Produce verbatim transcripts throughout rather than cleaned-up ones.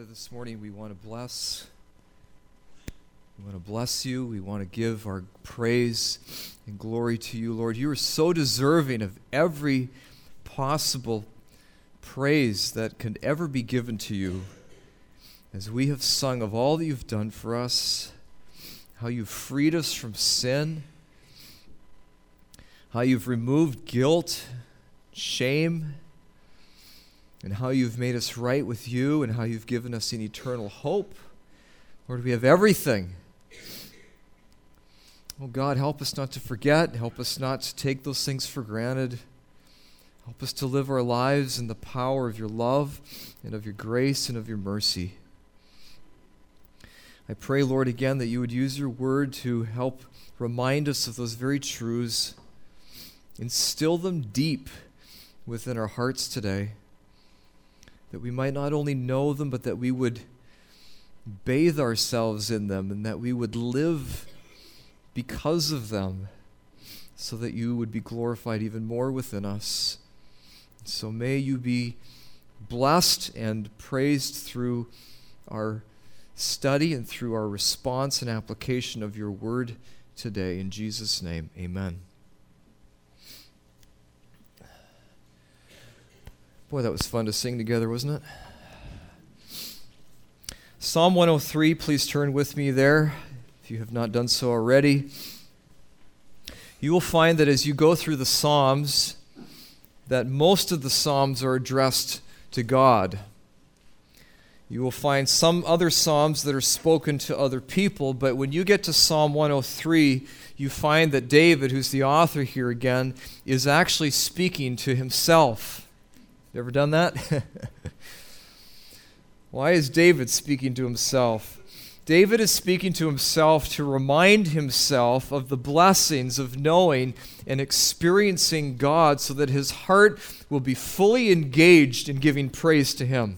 this morning, we want to bless. We want to bless you. We want to give our praise and glory to you, Lord. You are so deserving of every possible praise that can ever be given to you. As we have sung of all that you've done for us, how you've freed us from sin, how you've removed guilt, shame, and how you've made us right with you, and how you've given us an eternal hope. Lord, we have everything. Oh God, help us not to forget. Help us not to take those things for granted. Help us to live our lives in the power of your love and of your grace and of your mercy. I pray, Lord, again, that you would use your word to help remind us of those very truths, instill them deep within our hearts today, that we might not only know them, but that we would bathe ourselves in them, and that we would live because of them, so that you would be glorified even more within us. So may you be blessed and praised through our study and through our response and application of your word today. In Jesus' name, amen. Boy, that was fun to sing together, wasn't it? Psalm one oh three, please turn with me there, if you have not done so already. You will find that as you go through the Psalms, that most of the Psalms are addressed to God. You will find some other Psalms that are spoken to other people, but when you get to Psalm one oh three, you find that David, who's the author here again, is actually speaking to himself. You ever done that? Why is David speaking to himself? David is speaking to himself to remind himself of the blessings of knowing and experiencing God, so that his heart will be fully engaged in giving praise to him.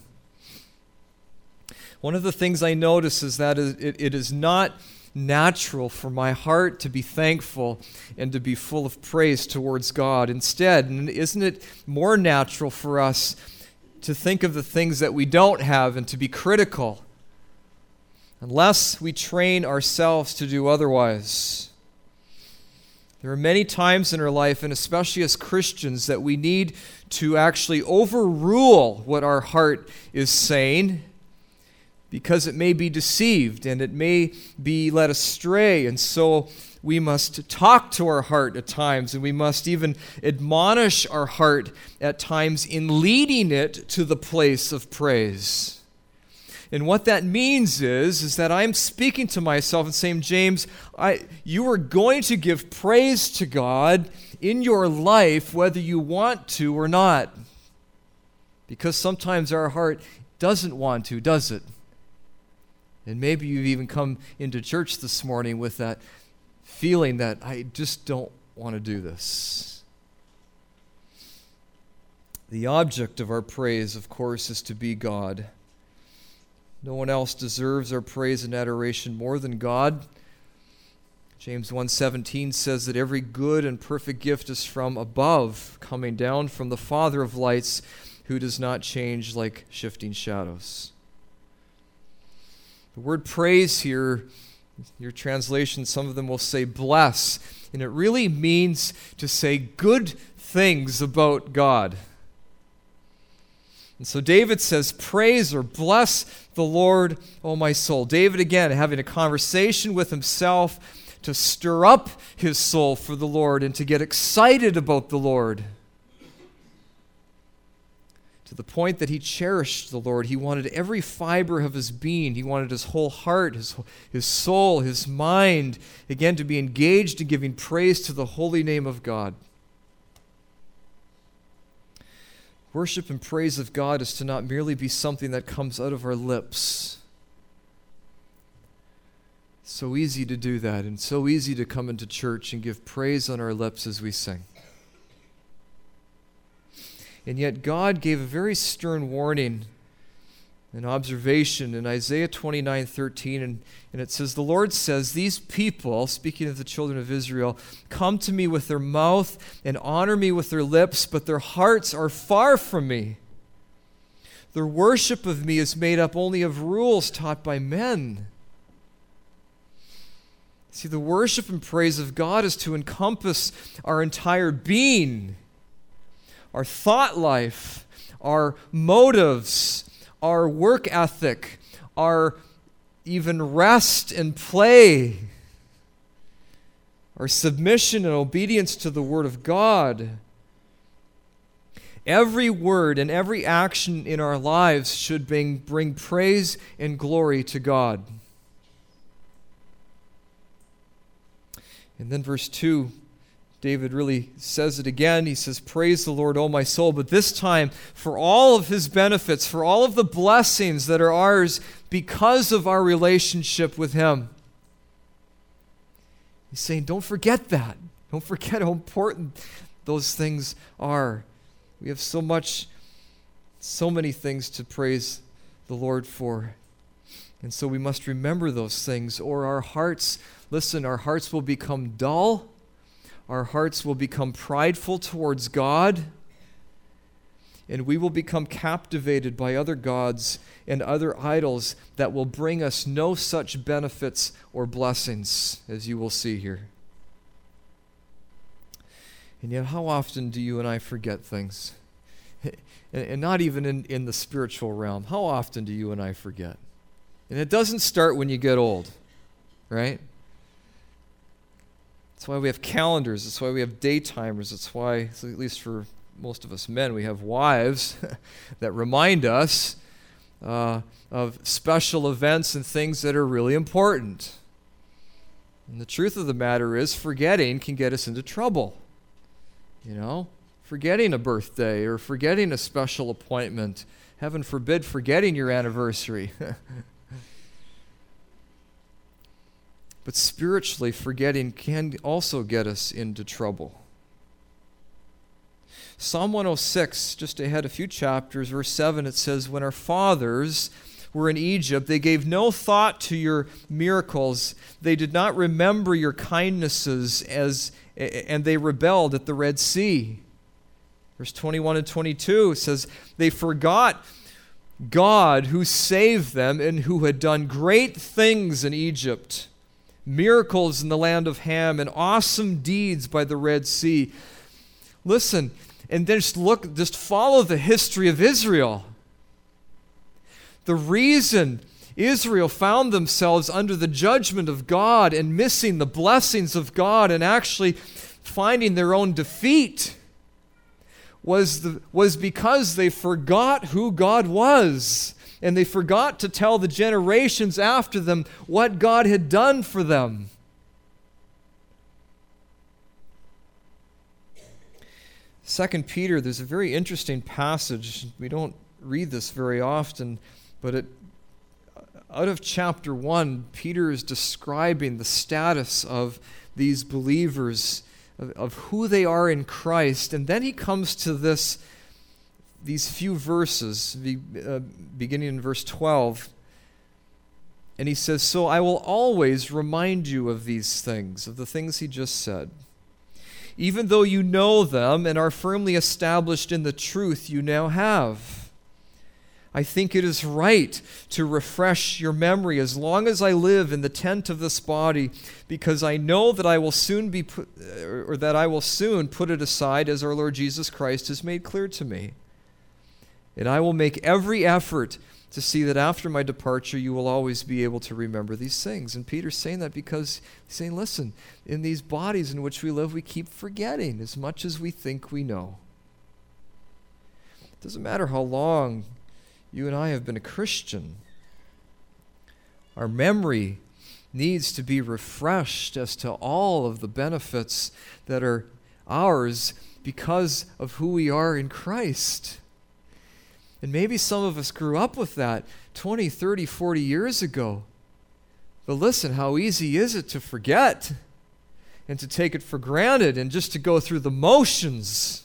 One of the things I notice is that it, it is not natural for my heart to be thankful and to be full of praise towards God. Instead, and isn't it more natural for us to think of the things that we don't have and to be critical, unless we train ourselves to do otherwise? There are many times in our life, and especially as Christians, that we need to actually overrule what our heart is saying, because it may be deceived and it may be led astray. And so we must talk to our heart at times, and we must even admonish our heart at times in leading it to the place of praise. And what that means is, is that I'm speaking to myself and saying, James, I, you are going to give praise to God in your life whether you want to or not. Because sometimes our heart doesn't want to, does it? And maybe you've even come into church this morning with that feeling that I just don't want to do this. The object of our praise, of course, is to be God. No one else deserves our praise and adoration more than God. James one seventeen says that every good and perfect gift is from above, coming down from the Father of lights, who does not change like shifting shadows. The word praise here, your translation, some of them will say bless, and it really means to say good things about God. And so David says, praise or bless the Lord, O my soul. David, again, having a conversation with himself to stir up his soul for the Lord and to get excited about the Lord. To the point that he cherished the Lord. He wanted every fiber of his being. He wanted his whole heart, his, his soul, his mind, again, to be engaged in giving praise to the holy name of God. Worship and praise of God is to not merely be something that comes out of our lips. It's so easy to do that, and so easy to come into church and give praise on our lips as we sing. And yet God gave a very stern warning, an observation in Isaiah twenty-nine thirteen, and, and it says, the Lord says, these people, speaking of the children of Israel, come to me with their mouth and honor me with their lips, but their hearts are far from me. Their worship of me is made up only of rules taught by men. See, the worship and praise of God is to encompass our entire being, our thought life, our motives, our work ethic, our even rest and play, our submission and obedience to the Word of God. Every word and every action in our lives should bring, bring praise and glory to God. And then verse two, David really says it again. He says, "Praise the Lord, O my soul," but this time for all of his benefits, for all of the blessings that are ours because of our relationship with him. He's saying, don't forget that. Don't forget how important those things are. We have so much, so many things to praise the Lord for. And so we must remember those things, or our hearts, listen, our hearts will become dull. Our hearts will become prideful towards God. And we will become captivated by other gods and other idols that will bring us no such benefits or blessings, as you will see here. And yet, how often do you and I forget things? And not even in, in the spiritual realm. How often do you and I forget? And it doesn't start when you get old, right? That's why we have calendars. That's why we have day timers. That's why, at least for most of us men, we have wives that remind us uh, of special events and things that are really important. And the truth of the matter is, forgetting can get us into trouble. You know, forgetting a birthday or forgetting a special appointment. Heaven forbid, forgetting your anniversary. But spiritually, forgetting can also get us into trouble. Psalm one oh six, just ahead a few chapters, verse seven, it says, "When our fathers were in Egypt, they gave no thought to your miracles. They did not remember your kindnesses, as and they rebelled at the Red Sea." Verse twenty-one and twenty-two says, "They forgot God who saved them and who had done great things in Egypt, miracles in the land of Ham, and awesome deeds by the Red Sea." Listen, and then just look, just follow the history of Israel. The reason Israel found themselves under the judgment of God and missing the blessings of God and actually finding their own defeat was, the, was because they forgot who God was. And they forgot to tell the generations after them what God had done for them. Second Peter, there's a very interesting passage. We don't read this very often, but it, out of chapter one, Peter is describing the status of these believers, of, of who they are in Christ. And then he comes to this these few verses, be, uh, beginning in verse twelve, and he says, "So I will always remind you of these things," of the things he just said, "even though you know them and are firmly established in the truth you now have. I think it is right to refresh your memory as long as I live in the tent of this body, because I know that I will soon be put, or that I will soon put it aside, as our Lord Jesus Christ has made clear to me. And I will make every effort to see that after my departure you will always be able to remember these things." And Peter's saying that because he's saying, listen, in these bodies in which we live, we keep forgetting as much as we think we know. It doesn't matter how long you and I have been a Christian. Our memory needs to be refreshed as to all of the benefits that are ours because of who we are in Christ. And maybe some of us grew up with that twenty, thirty, forty years ago. But listen, how easy is it to forget and to take it for granted and just to go through the motions?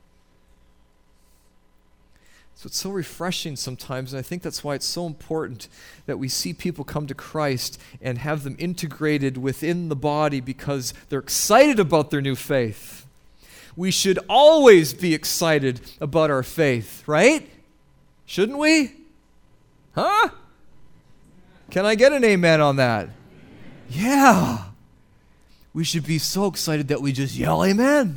So it's so refreshing sometimes, and I think that's why it's so important that we see people come to Christ and have them integrated within the body because they're excited about their new faith. We should always be excited about our faith, right? Shouldn't we? Huh? Can I get an amen on that? Yeah. We should be so excited that we just yell amen.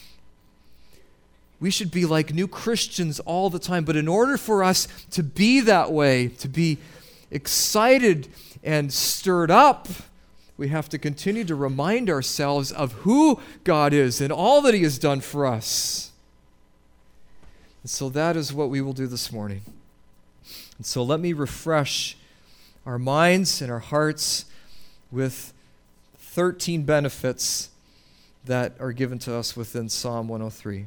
We should be like new Christians all the time. But in order for us to be that way, to be excited and stirred up, we have to continue to remind ourselves of who God is and all that He has done for us. And so that is what we will do this morning. And so let me refresh our minds and our hearts with thirteen benefits that are given to us within Psalm one oh three.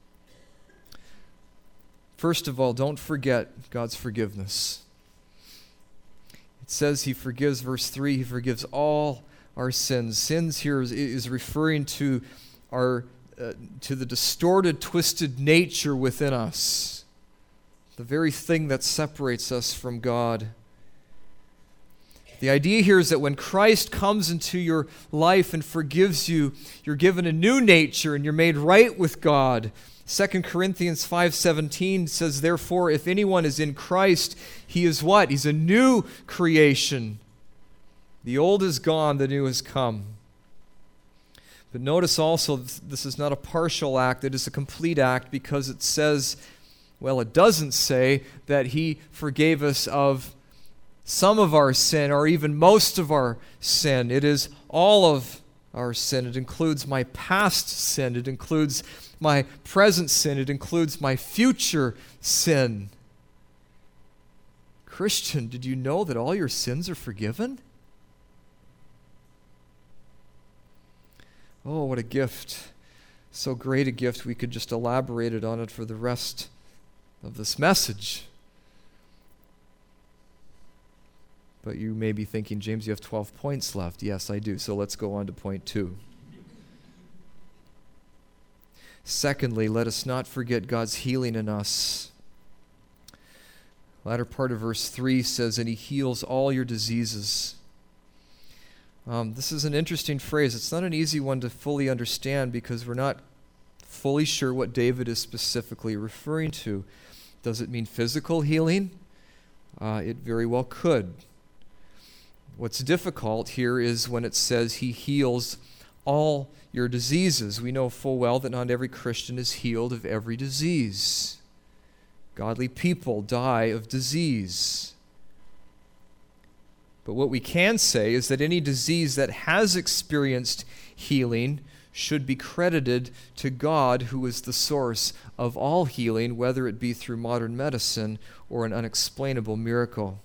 First of all, don't forget God's forgiveness. It says He forgives, verse three, He forgives all our sins. Sins here is, is referring to our uh, to the distorted, twisted nature within us, the very thing that separates us from God. The idea here is that when Christ comes into your life and forgives you, you're given a new nature and you're made right with God. Second Corinthians five seventeen says, therefore, if anyone is in Christ, he is what? He's a new creation. The old is gone, the new has come. But notice also, this is not a partial act, it is a complete act, because it says, well, it doesn't say that He forgave us of some of our sin or even most of our sin. It is all of our sin. It includes my past sin. It includes my present sin. It includes my future sin. Christian, did you know that all your sins are forgiven? Oh, what a gift. So great a gift, we could just elaborate it on it for the rest of this message. But you may be thinking, James, you have twelve points left. Yes, I do. So let's go on to point two. Secondly, let us not forget God's healing in us. Latter part of verse three says, and He heals all your diseases. Um, this is an interesting phrase. It's not an easy one to fully understand because we're not fully sure what David is specifically referring to. Does it mean physical healing? Uh, it very well could. What's difficult here is when it says He heals all your diseases. We know full well that not every Christian is healed of every disease. Godly people die of disease. But what we can say is that any disease that has experienced healing should be credited to God, who is the source of all healing, whether it be through modern medicine or an unexplainable miracle.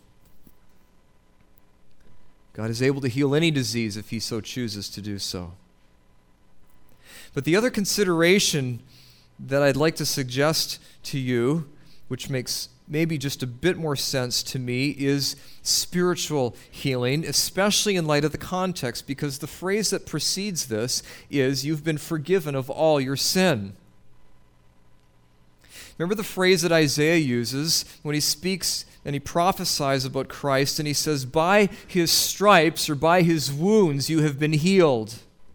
God is able to heal any disease if He so chooses to do so. But the other consideration that I'd like to suggest to you, which makes maybe just a bit more sense to me, is spiritual healing, especially in light of the context, because the phrase that precedes this is, you've been forgiven of all your sin. Remember the phrase that Isaiah uses when he speaks and he prophesies about Christ, and he says, by His stripes or by His wounds you have been healed.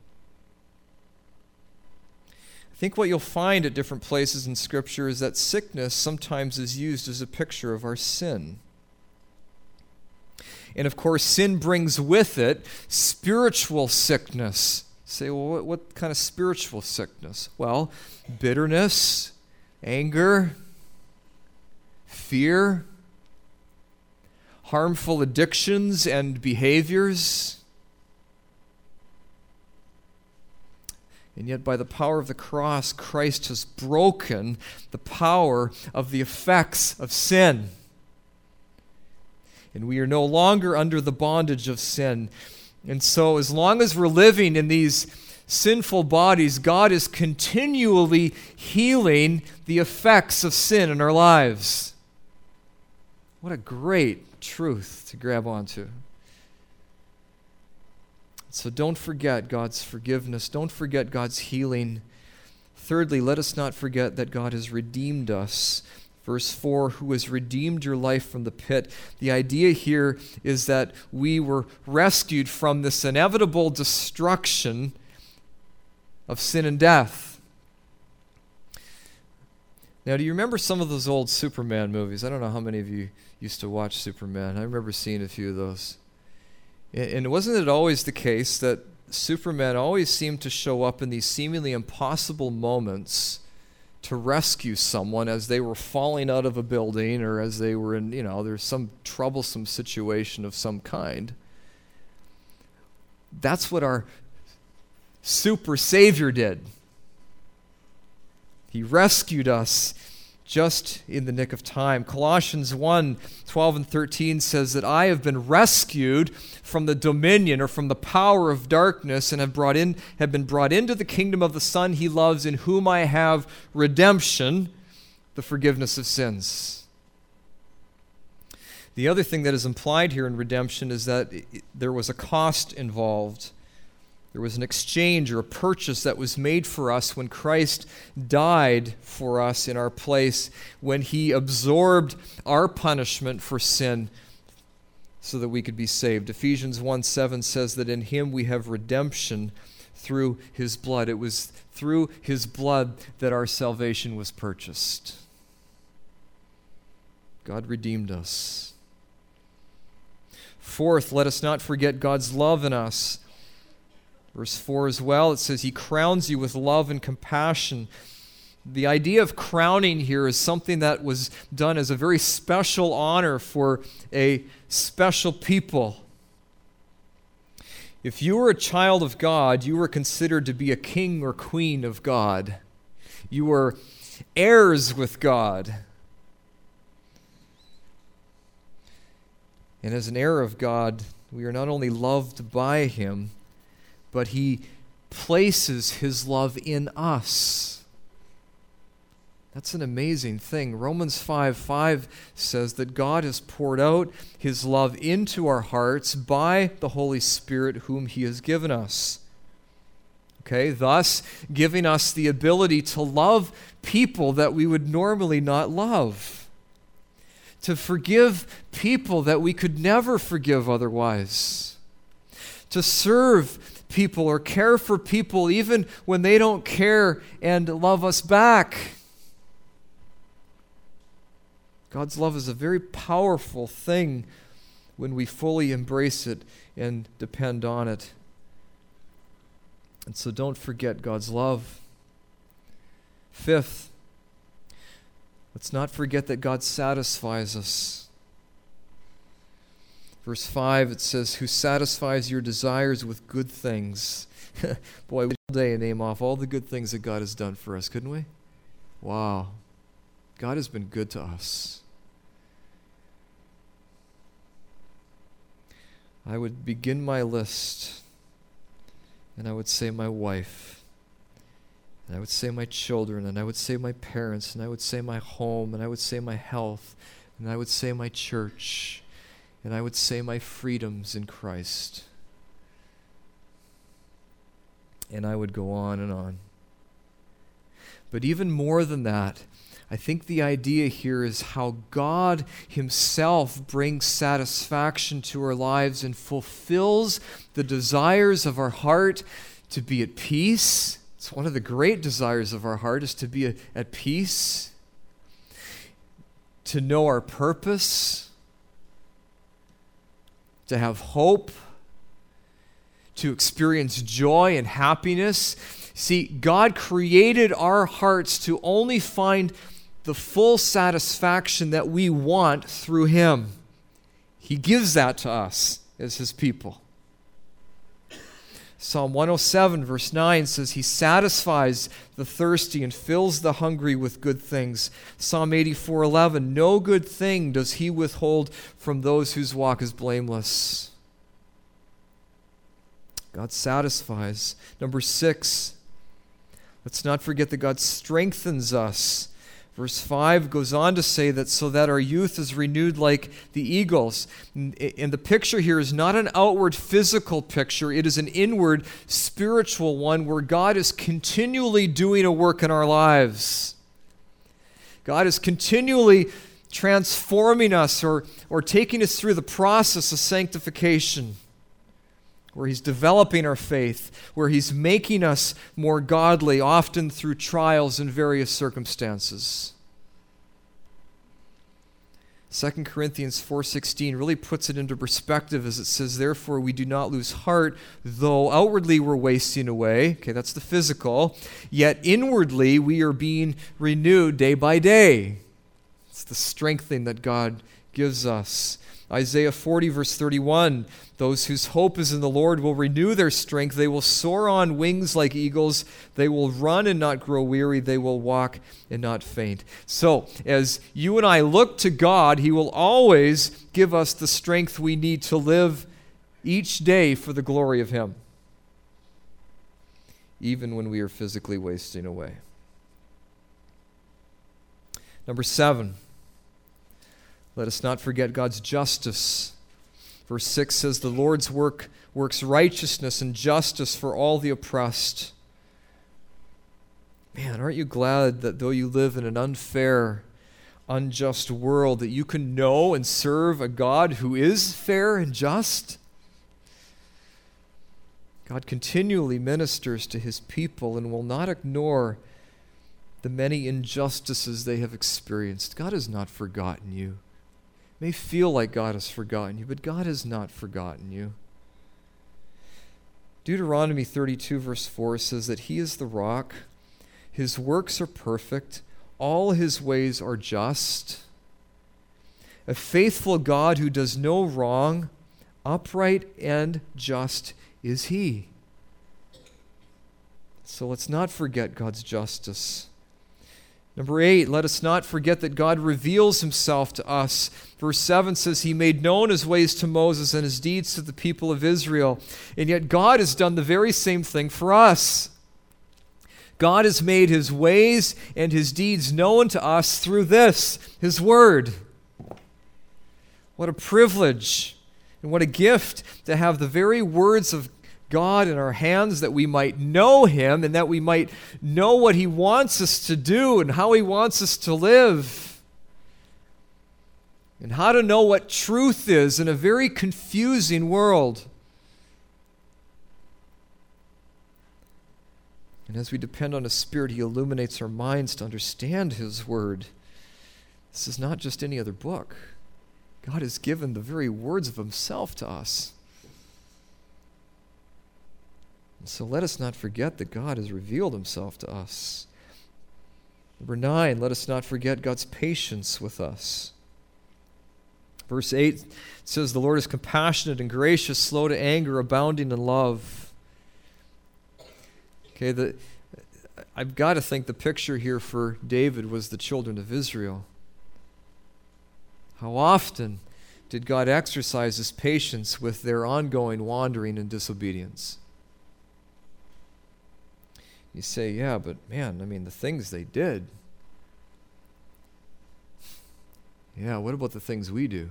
I think what you'll find at different places in Scripture is that sickness sometimes is used as a picture of our sin. And of course, sin brings with it spiritual sickness. You say, well, what, what kind of spiritual sickness? Well, bitterness, anger, fear, harmful addictions and behaviors. And yet by the power of the cross, Christ has broken the power of the effects of sin. And we are no longer under the bondage of sin. And so as long as we're living in these sinful bodies, God is continually healing the effects of sin in our lives. What a great truth to grab onto. So don't forget God's forgiveness. Don't forget God's healing. Thirdly, let us not forget that God has redeemed us. Verse four, who has redeemed your life from the pit. The idea here is that we were rescued from this inevitable destruction of sin and death. Now, do you remember some of those old Superman movies? I don't know how many of you used to watch Superman. I remember seeing a few of those. And wasn't it always the case that Superman always seemed to show up in these seemingly impossible moments to rescue someone as they were falling out of a building or as they were in, you know, there's some troublesome situation of some kind? That's what our super savior did. He rescued us just in the nick of time. Colossians one, twelve and thirteen says that I have been rescued from the dominion or from the power of darkness and have brought in have been brought into the kingdom of the Son he loves, in whom I have redemption, the forgiveness of sins. The other thing that is implied here in redemption is that it, there was a cost involved. There was an exchange or a purchase that was made for us when Christ died for us in our place, when he absorbed our punishment for sin so that we could be saved. Ephesians one seven says that in him we have redemption through his blood. It was through his blood that our salvation was purchased. God redeemed us. Fourth, let us not forget God's love in us. Verse four as well, it says he crowns you with love and compassion. The idea of crowning here is something that was done as a very special honor for a special people. If you were a child of God, you were considered to be a king or queen of God. You were heirs with God. And as an heir of God, we are not only loved by him, but he places his love in us. That's an amazing thing. Romans five five says that God has poured out his love into our hearts by the Holy Spirit whom he has given us. Okay, thus giving us the ability to love people that we would normally not love. To forgive people that we could never forgive otherwise. To serve people or care for people even when they don't care and love us back. God's love is a very powerful thing when we fully embrace it and depend on it. And so don't forget God's love. Fifth, let's not forget that God satisfies us. Verse five, it says, who satisfies your desires with good things. Boy, we could all day name off all the good things that God has done for us, couldn't we? Wow. God has been good to us. I would begin my list, and I would say my wife, and I would say my children, and I would say my parents, and I would say my home, and I would say my health, and I would say my church, and I would say my freedoms in Christ. And I would go on and on. But even more than that, I think the idea here is how God himself brings satisfaction to our lives and fulfills the desires of our heart to be at peace. It's one of the great desires of our heart is to be at, at peace, to know our purpose, to have hope, to experience joy and happiness. See, God created our hearts to only find the full satisfaction that we want through him. He gives that to us as his people. Psalm one oh seven verse nine says, he satisfies the thirsty and fills the hungry with good things. Psalm eighty-four eleven, no good thing does he withhold from those whose walk is blameless. God satisfies. Number six, let's not forget that God strengthens us. Verse five goes on to say that so that our youth is renewed like the eagles. And the picture here is not an outward physical picture. It is an inward spiritual one where God is continually doing a work in our lives. God is continually transforming us or, or taking us through the process of sanctification, where he's developing our faith, where he's making us more godly, often through trials and various circumstances. Second Corinthians four sixteen really puts it into perspective as it says, therefore we do not lose heart, though outwardly we're wasting away. Okay, that's the physical. Yet inwardly we are being renewed day by day. It's the strengthening that God gives us. Isaiah forty, verse thirty-one, those whose hope is in the Lord will renew their strength. They will soar on wings like eagles. They will run and not grow weary. They will walk and not faint. So, as you and I look to God, He will always give us the strength we need to live each day for the glory of Him, even when we are physically wasting away. Number seven. Let us not forget God's justice. Verse six says, the Lord's work works righteousness and justice for all the oppressed. Man, aren't you glad that though you live in an unfair, unjust world, that you can know and serve a God who is fair and just? God continually ministers to His people and will not ignore the many injustices they have experienced. God has not forgotten you. It may feel like God has forgotten you, but God has not forgotten you. Deuteronomy thirty-two, verse four says that He is the rock, His works are perfect, all His ways are just. A faithful God who does no wrong, upright and just is He. So let's not forget God's justice. Number eight, let us not forget that God reveals Himself to us. Verse seven says, He made known His ways to Moses and His deeds to the people of Israel. And yet God has done the very same thing for us. God has made His ways and His deeds known to us through this, His Word. What a privilege and what a gift to have the very words of God in our hands, that we might know Him and that we might know what He wants us to do and how He wants us to live, and how to know what truth is in a very confusing world. And as we depend on His Spirit, He illuminates our minds to understand His Word. This is not just any other book. God has given the very words of Himself to us. So let us not forget that God has revealed Himself to us. Number nine, let us not forget God's patience with us. Verse eight says, the Lord is compassionate and gracious, slow to anger, abounding in love. Okay, the, I've got to think the picture here for David was the children of Israel. How often did God exercise His patience with their ongoing wandering and disobedience? You say, yeah, but man, I mean, the things they did. Yeah, what about the things we do?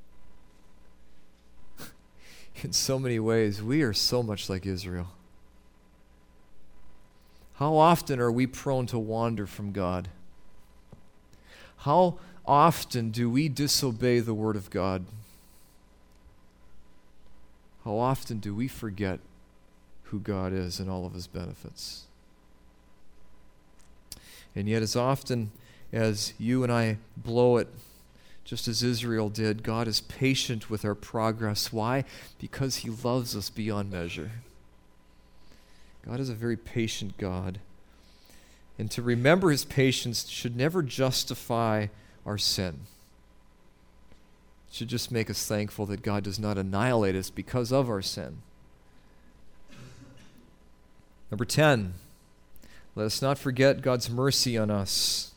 In so many ways, we are so much like Israel. How often are we prone to wander from God? How often do we disobey the Word of God? How often do we forget who God is and all of His benefits? And yet as often as you and I blow it, just as Israel did, God is patient with our progress. Why? Because He loves us beyond measure. God is a very patient God. And to remember His patience should never justify our sin. It should just make us thankful that God does not annihilate us because of our sin. Number ten. Let us not forget God's mercy on us.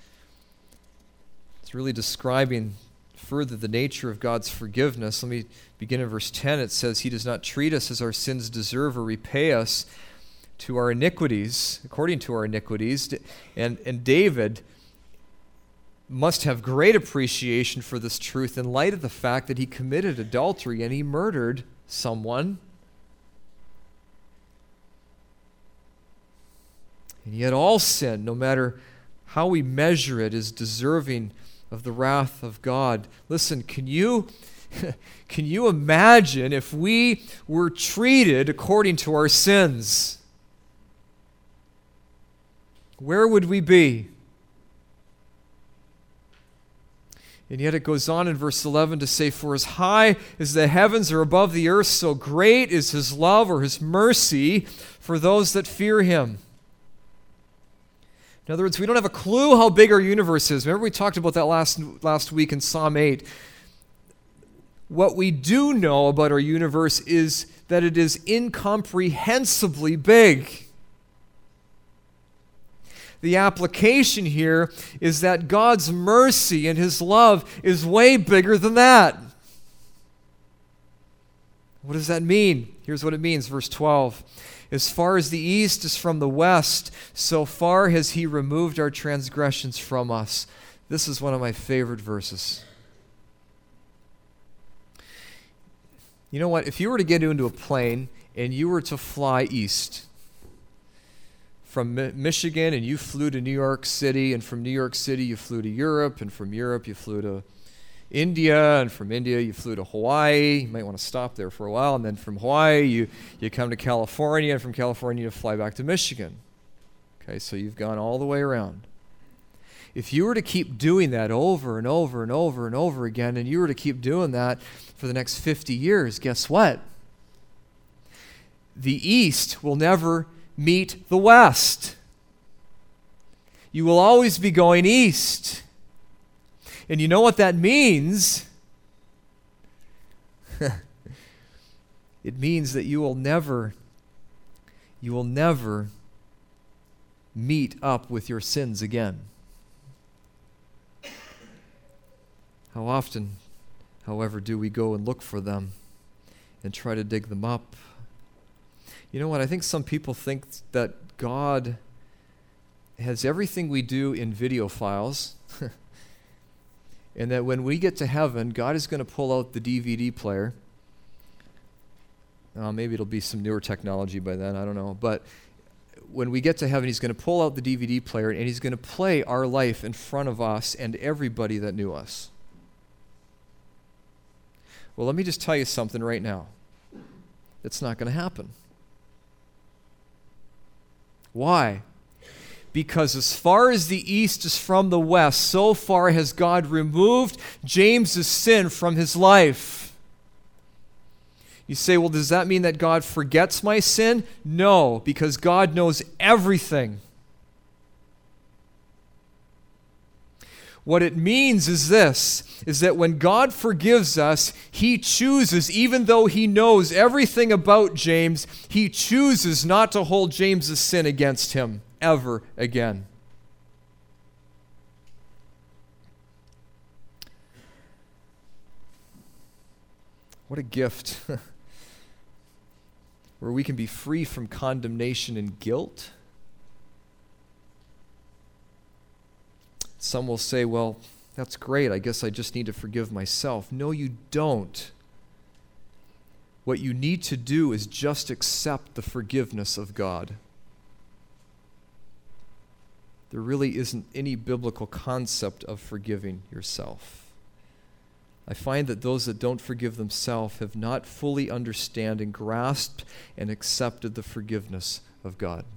It's really describing further the nature of God's forgiveness. Let me begin in verse ten. It says, He does not treat us as our sins deserve or repay us to our iniquities, according to our iniquities. And, and David must have great appreciation for this truth in light of the fact that he committed adultery and he murdered someone. And yet all sin, no matter how we measure it, is deserving of the wrath of God. Listen, can you, can you imagine if we were treated according to our sins? Where would we be? And yet it goes on in verse eleven to say, "For as high as the heavens are above the earth, so great is his love," or his mercy, "for those that fear him." In other words, we don't have a clue how big our universe is. Remember we talked about that last, last week in Psalm eight. What we do know about our universe is that it is incomprehensibly big. The application here is that God's mercy and his love is way bigger than that. What does that mean? Here's what it means, verse twelve. "As far as the east is from the west, so far has he removed our transgressions from us." This is one of my favorite verses. You know what? If you were to get into a plane and you were to fly east from Mi- Michigan and you flew to New York City, and from New York City you flew to Europe, and from Europe you flew to India, and from India you flew to Hawaii. You might want to stop there for a while, and then from Hawaii you, you come to California, and from California you fly back to Michigan. Okay, so you've gone all the way around. If you were to keep doing that over and over and over and over again, and you were to keep doing that for the next fifty years, guess what? The East will never meet the West. You will always be going east. And you know what that means? It means that you will never, you will never meet up with your sins again. How often, however, do we go and look for them and try to dig them up? You know what? I think some people think that God has everything we do in video files, and that when we get to heaven, God is going to pull out the D V D player. Uh, maybe it'll be some newer technology by then, I don't know. But when we get to heaven, he's going to pull out the D V D player, and he's going to play our life in front of us and everybody that knew us. Well, let me just tell you something right now. It's not going to happen. Why? Because as far as the east is from the west, so far has God removed James's sin from his life. You say, well, does that mean that God forgets my sin? No, because God knows everything. What it means is this, is that when God forgives us, he chooses, even though he knows everything about James, he chooses not to hold James's sin against him ever again. What a gift. Where we can be free from condemnation and guilt. Some will say, well, that's great. I guess I just need to forgive myself. No, you don't. What you need to do is just accept the forgiveness of God. There really isn't any biblical concept of forgiving yourself. I find that those that don't forgive themselves have not fully understood and grasped and accepted the forgiveness of God.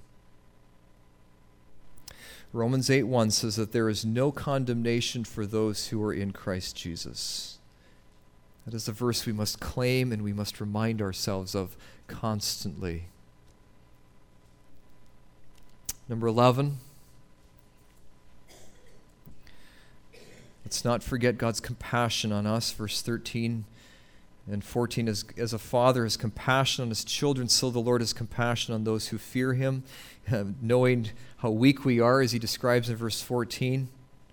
Romans eight one says that there is no condemnation for those who are in Christ Jesus. That is a verse we must claim and we must remind ourselves of constantly. Number eleven, let's not forget God's compassion on us. Verse thirteen and fourteen, as, as a father has compassion on his children, so the Lord has compassion on those who fear him, uh, knowing how weak we are, as he describes in verse fourteen.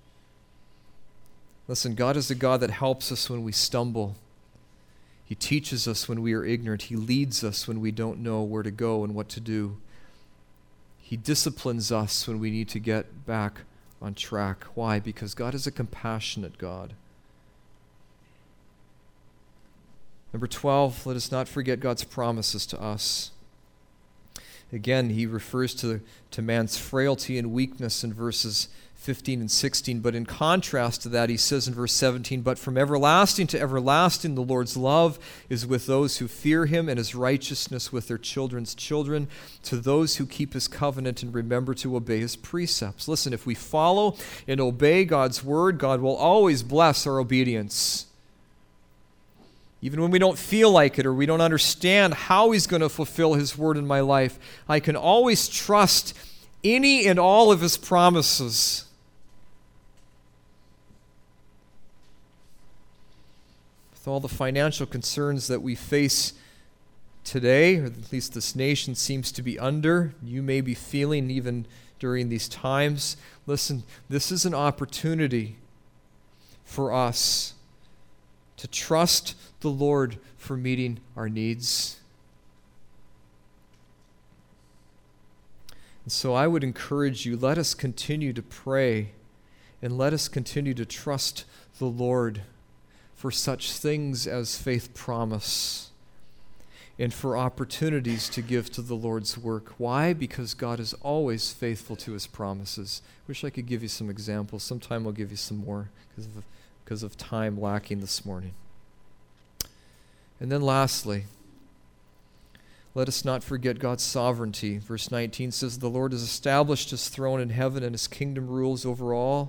Listen, God is a God that helps us when we stumble. He teaches us when we are ignorant. He leads us when we don't know where to go and what to do. He disciplines us when we need to get back on track. Why? Because God is a compassionate God. Number twelve, let us not forget God's promises to us. Again, he refers to, to man's frailty and weakness in verses fifteen and sixteen. But in contrast to that, he says in verse seventeen, "But from everlasting to everlasting the Lord's love is with those who fear him, and his righteousness with their children's children, to those who keep his covenant and remember to obey his precepts." Listen, if we follow and obey God's word, God will always bless our obedience. Even when we don't feel like it or we don't understand how he's going to fulfill his word in my life, I can always trust any and all of his promises. With all the financial concerns that we face today, or at least this nation seems to be under, you may be feeling even during these times, listen, this is an opportunity for us to trust the Lord for meeting our needs. And so I would encourage you, let us continue to pray and let us continue to trust the Lord for such things as faith promise and for opportunities to give to the Lord's work. Why? Because God is always faithful to his promises. Wish I could give you some examples. Sometime I'll give you some more because of, because of time lacking this morning. And then lastly, let us not forget God's sovereignty. Verse nineteen says, "The Lord has established his throne in heaven, and his kingdom rules over all."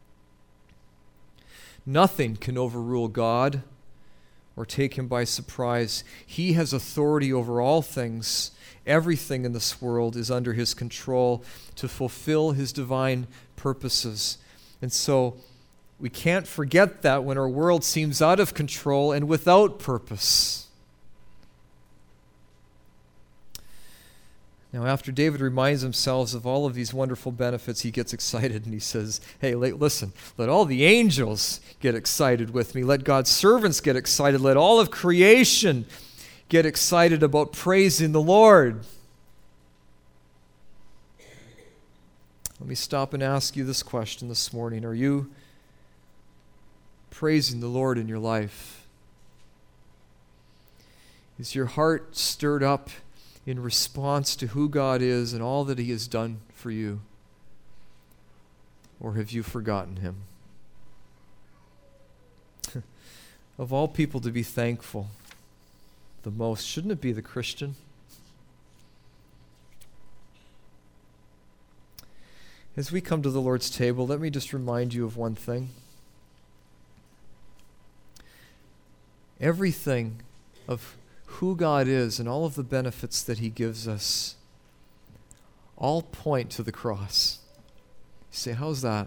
Nothing can overrule God or take him by surprise. He has authority over all things. Everything in this world is under his control to fulfill his divine purposes. And so we can't forget that when our world seems out of control and without purpose. Now, after David reminds himself of all of these wonderful benefits, he gets excited and he says, hey, listen, let all the angels get excited with me. Let God's servants get excited. Let all of creation get excited about praising the Lord. Let me stop and ask you this question this morning. Are you praising the Lord in your life? Is your heart stirred up in response to who God is and all that he has done for you? Or have you forgotten him? Of all people to be thankful the most, shouldn't it be the Christian? As we come to the Lord's table, let me just remind you of one thing. Everything of who God is and all of the benefits that he gives us all point to the cross. You say, how's that?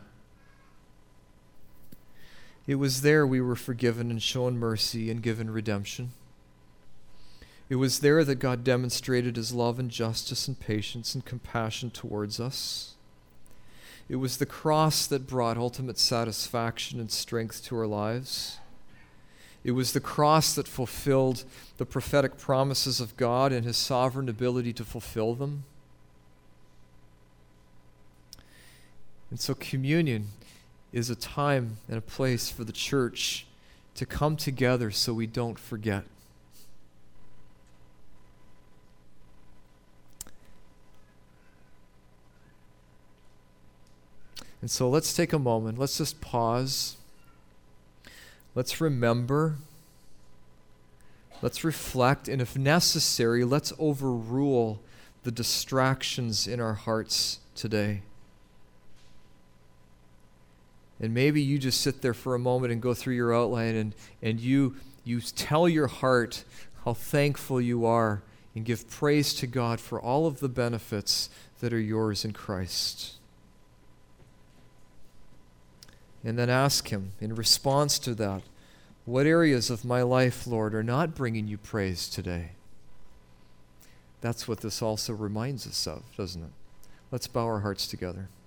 It was there we were forgiven and shown mercy and given redemption. It was there that God demonstrated his love and justice and patience and compassion towards us. It was the cross that brought ultimate satisfaction and strength to our lives. It was the cross that fulfilled the prophetic promises of God and his sovereign ability to fulfill them. And so communion is a time and a place for the church to come together so we don't forget. And so let's take a moment. Let's just pause. Let's remember. Let's reflect. And if necessary, let's overrule the distractions in our hearts today. And maybe you just sit there for a moment and go through your outline and, and you, you tell your heart how thankful you are and give praise to God for all of the benefits that are yours in Christ. And then ask him in response to that, what areas of my life, Lord, are not bringing you praise today? That's what this also reminds us of, doesn't it? Let's bow our hearts together.